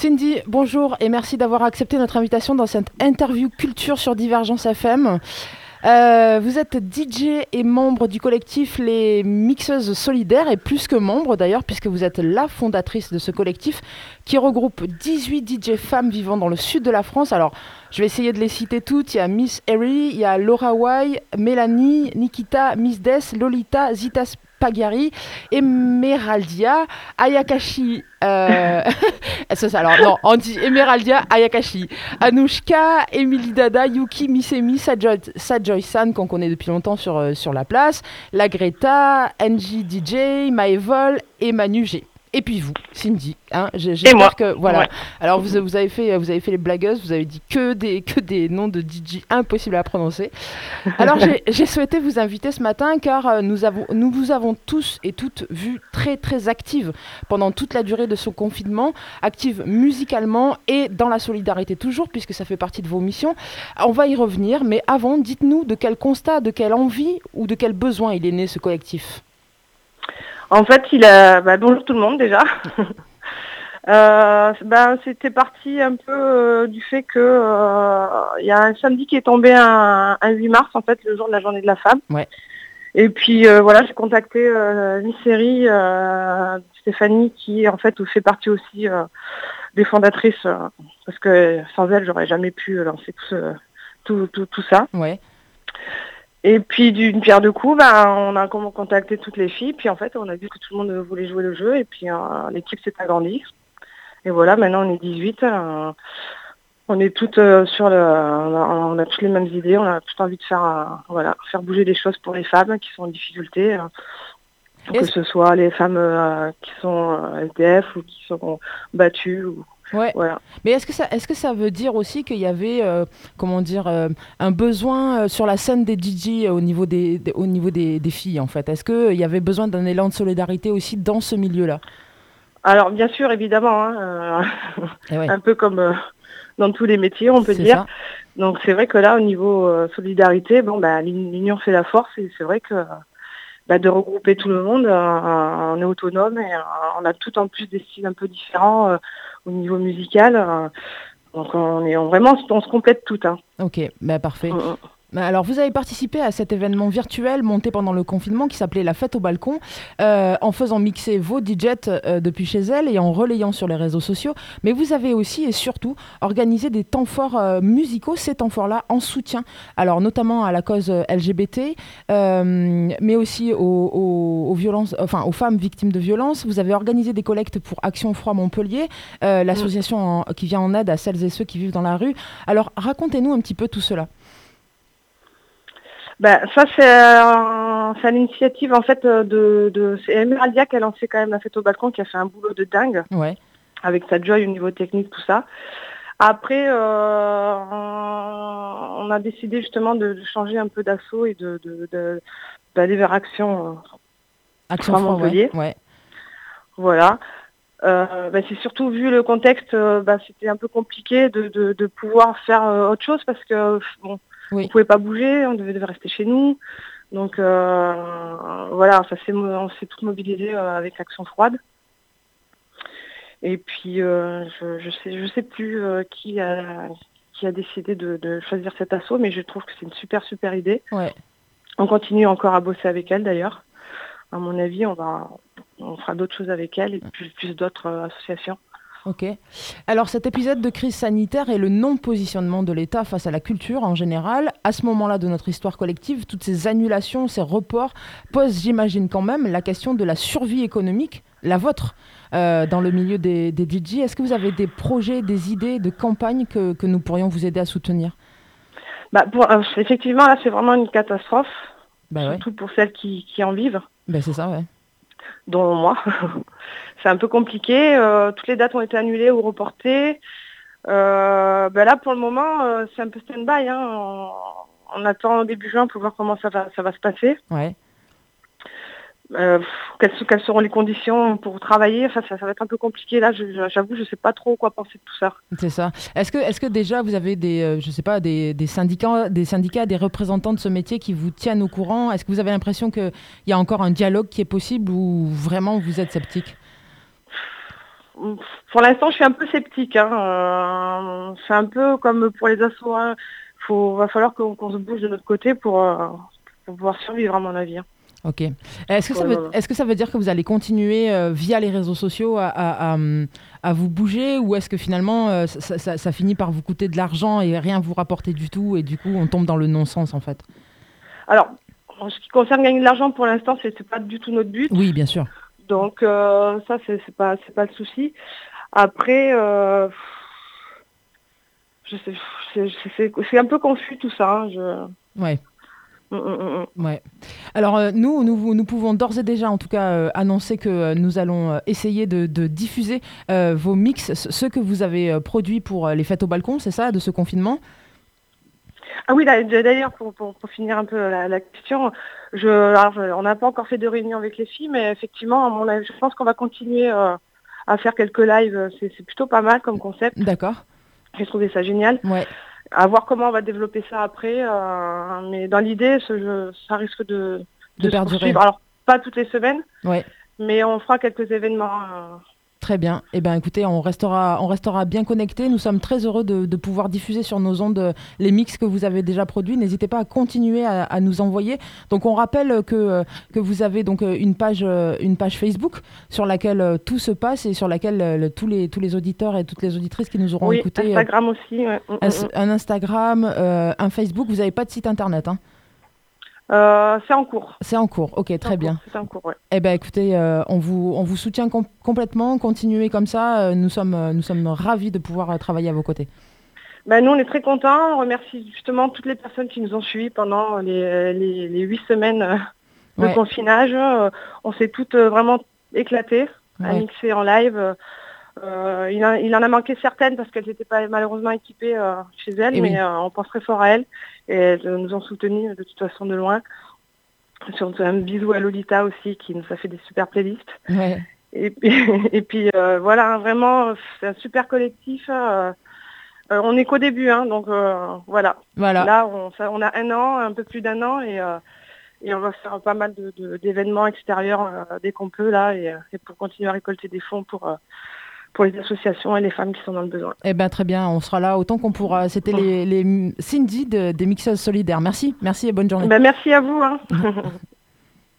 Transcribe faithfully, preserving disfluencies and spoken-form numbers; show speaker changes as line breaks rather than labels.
Cindy, bonjour et merci d'avoir accepté notre invitation dans cette interview culture sur Divergence F M. Euh, vous êtes D J et membre du collectif Les Mixeuses Solidaires et plus que membre d'ailleurs puisque vous êtes la fondatrice de ce collectif qui regroupe dix-huit D J femmes vivant dans le sud de la France. Alors je vais essayer de les citer toutes. Il y a Miss Harry, il y a Laura Wai, Mélanie, Nikita, Miss Des, Lolita, Zita Spagari, Emeraldia, Ayakashi. Euh... ça, ça, alors non, on dit Emeraldia, Ayakashi, Anushka, Emily Dada, Yuki, Misemi, Sajoy-san qu'on connaît depuis longtemps sur, euh, sur la place, la Greta, Angie D J, Maëvol et Manu G. Et puis vous, Cindy, hein, j'espère que voilà. Ouais. Alors vous, vous avez fait, vous avez fait les blagueuses, vous avez dit que des que des noms de D J impossibles à prononcer. Alors j'ai, j'ai souhaité vous inviter ce matin car nous avons nous vous avons tous et toutes vu très très actives pendant toute la durée de ce confinement, actives musicalement et dans la solidarité toujours puisque ça fait partie de vos missions. On va y revenir, mais avant, dites-nous de quel constat, de quelle envie ou de quel besoin il est né ce collectif.
En fait, il a. Bah, bonjour tout le monde déjà. euh, bah, c'était parti un peu euh, du fait que il euh, y a un samedi qui est tombé un, un huit mars, en fait, le jour de la journée de la femme.
Ouais.
Et puis euh, voilà, j'ai contacté euh, une série, euh, Stéphanie, qui en fait fait partie aussi euh, des fondatrices, euh, parce que sans elle, j'aurais jamais pu lancer tout, ce, tout, tout, tout ça.
Ouais.
Et puis d'une pierre deux coups, bah, on a contacté toutes les filles, puis en fait on a vu que tout le monde voulait jouer le jeu, et puis euh, l'équipe s'est agrandie. Et voilà, maintenant on est dix-huit, euh, on est toutes euh, sur le, on a, on a toutes les mêmes idées, on a toutes envie de faire, euh, voilà, faire bouger des choses pour les femmes qui sont en difficulté, euh, que ce soit les femmes euh, qui sont euh, S D F ou qui sont battues. Ou,
Ouais.
Voilà.
Mais est-ce que ça, est-ce que ça veut dire aussi qu'il y avait, euh, comment dire, euh, un besoin euh, sur la scène des D J euh, au niveau des, des, au niveau des, des filles en fait. Est-ce qu'il y avait besoin d'un élan de solidarité aussi dans ce milieu-là?
Alors bien sûr, évidemment, hein, euh, ouais. un peu comme euh, dans tous les métiers, on peut c'est dire. Ça. Donc c'est vrai que là, au niveau euh, solidarité, bon, bah, l'union fait la force, et c'est vrai que bah, de regrouper tout le monde, euh, on est autonome et euh, on a tout en plus des styles un peu différents. Euh, au niveau musical, euh, donc on est on, vraiment on se complète tout. Hein.
Ok, bah parfait. Mmh. Alors, vous avez participé à cet événement virtuel monté pendant le confinement qui s'appelait La Fête au Balcon, euh, en faisant mixer vos D Js euh, depuis chez elles et en relayant sur les réseaux sociaux. Mais vous avez aussi et surtout organisé des temps forts euh, musicaux, ces temps forts-là, en soutien. Alors, notamment à la cause L G B T, euh, mais aussi aux, aux, aux, violences, enfin, aux femmes victimes de violences. Vous avez organisé des collectes pour Action Froid Montpellier, euh, l'association en, qui vient en aide à celles et ceux qui vivent dans la rue. Alors, racontez-nous un petit peu tout cela.
Ben, ça, c'est, euh, c'est l'initiative, en fait, de, de c'est Emeraldia qui a lancé quand même La Fête au Balcon, qui a fait un boulot de dingue,
ouais.
avec sa joy au niveau technique, tout ça. Après, euh, on a décidé justement de, de changer un peu d'assaut et de, de, de, d'aller vers Action,
Action Froid Montpellier. Ouais. ouais.
Voilà. Euh, ben, c'est surtout vu le contexte, ben, c'était un peu compliqué de, de, de pouvoir faire autre chose parce que, bon, oui. On ne pouvait pas bouger, on devait, devait rester chez nous. Donc euh, voilà, ça s'est, on s'est tous mobilisés euh, avec Action Froide. Et puis euh, je, je sais, je sais plus euh, qui a qui a décidé de, de choisir cet assaut, mais je trouve que c'est une super super idée.
Ouais.
On continue encore à bosser avec elle d'ailleurs. À mon avis, on va on fera d'autres choses avec elle et plus, plus d'autres euh, associations.
Ok. Alors cet épisode de crise sanitaire et le non-positionnement de l'État face à la culture en général, à ce moment-là de notre histoire collective, toutes ces annulations, ces reports, posent, j'imagine quand même, la question de la survie économique, la vôtre, euh, dans le milieu des, des D J. Est-ce que vous avez des projets, des idées de campagne que, que nous pourrions vous aider à soutenir?
Bah pour, euh, effectivement, là, c'est vraiment une catastrophe,
bah
surtout
ouais.
pour celles qui, qui en vivent.
Bah c'est ça, ouais.
Dont moi. C'est un peu compliqué. Euh, toutes les dates ont été annulées ou reportées. Euh, ben là, pour le moment, euh, c'est un peu stand-by. Hein. On, on attend début juin pour voir comment ça va, ça va se passer.
Ouais.
Euh, quelles, quelles seront les conditions pour travailler? Enfin, ça, ça va être un peu compliqué. Là, je, j'avoue, je ne sais pas trop quoi penser de tout ça.
C'est ça. Est-ce que, est-ce que déjà vous avez des, euh, je sais pas, des, des syndicats, des syndicats, des représentants de ce métier qui vous tiennent au courant? Est-ce que vous avez l'impression qu'il y a encore un dialogue qui est possible ou vraiment vous êtes sceptique?
Pour l'instant, je suis un peu sceptique. Hein. Euh, c'est un peu comme pour les assos. Hein. Faut, va falloir qu'on, qu'on se bouge de notre côté pour, euh, pour pouvoir survivre, à mon avis. Hein.
Ok. Est-ce que, ça veut, est-ce que ça veut dire que vous allez continuer euh, via les réseaux sociaux à, à, à, à vous bouger, ou est-ce que finalement euh, ça, ça, ça finit par vous coûter de l'argent et rien vous rapporter du tout, et du coup on tombe dans le non-sens en fait?
Alors, en ce qui concerne gagner de l'argent, pour l'instant, c'est, c'est pas du tout notre but.
Oui, bien sûr.
Donc euh, ça, c'est, c'est pas, c'est pas le souci. Après, euh, je sais, c'est, c'est, c'est un peu confus tout ça. Hein, je...
Ouais.
Mmh, mmh,
mmh. Ouais. Alors euh, nous, nous, nous pouvons d'ores et déjà, en tout cas, euh, annoncer que euh, nous allons euh, essayer de, de diffuser euh, vos mix, ceux que vous avez euh, produits pour euh, les fêtes au balcon, c'est ça, de ce confinement?
Ah oui, d'ailleurs, pour, pour, pour finir un peu la, la question, je, alors, on n'a pas encore fait de réunion avec les filles, mais effectivement, à mon avis, je pense qu'on va continuer euh, à faire quelques lives. C'est, c'est plutôt pas mal comme concept.
D'accord.
J'ai trouvé ça génial.
Ouais.
À voir comment on va développer ça après. Euh, mais dans l'idée, ce, je, ça risque de,
de, de perdurer.
Alors, pas toutes les semaines,
ouais.
mais on fera quelques événements. Euh,
Très bien. Eh bien, écoutez, on restera, on restera bien connectés. Nous sommes très heureux de, de pouvoir diffuser sur nos ondes les mix que vous avez déjà produits. N'hésitez pas à continuer à, à nous envoyer. Donc, on rappelle que, que vous avez donc une page, une page Facebook sur laquelle tout se passe et sur laquelle tous les, tous les auditeurs et toutes les auditrices qui nous auront
oui,
écoutés...
Instagram aussi. Ouais.
Un, un Instagram, euh, un Facebook. Vous n'avez pas de site internet, hein?
Euh, c'est en cours.
C'est en cours, ok,
c'est
très bien.
Cours, c'est en cours, ouais.
Eh bien, écoutez, euh, on, vous, on vous soutient com- complètement, continuez comme ça, euh, nous, sommes, euh, nous sommes ravis de pouvoir euh, travailler à vos côtés.
Ben, nous, on est très contents, on remercie justement toutes les personnes qui nous ont suivis pendant les, les, les huit semaines de ouais. confinage. Euh, on s'est toutes euh, vraiment éclatées ouais. à mixer en live. Euh, il, a, il en a manqué certaines parce qu'elles n'étaient pas malheureusement équipées euh, chez elles, et mais oui. euh, on pense très fort à elles et elles nous ont soutenues de toute façon de loin. Surtout un bisou à Lolita aussi qui nous a fait des super playlists.
Ouais.
Et puis, et puis euh, voilà, vraiment, c'est un super collectif. Euh, euh, on n'est qu'au début, hein, donc euh, voilà.
voilà.
Là, on, ça, on a un an, un peu plus d'un an, et, euh, et on va faire pas mal de, de, d'événements extérieurs euh, dès qu'on peut là, et, et pour continuer à récolter des fonds pour. Euh, pour les associations et les femmes qui sont dans le besoin.
Eh bien, très bien, on sera là autant qu'on pourra. C'était les, les Cindy de, des Mixeuses Solidaires. Merci, merci et bonne journée.
Ben, merci à vous. Hein.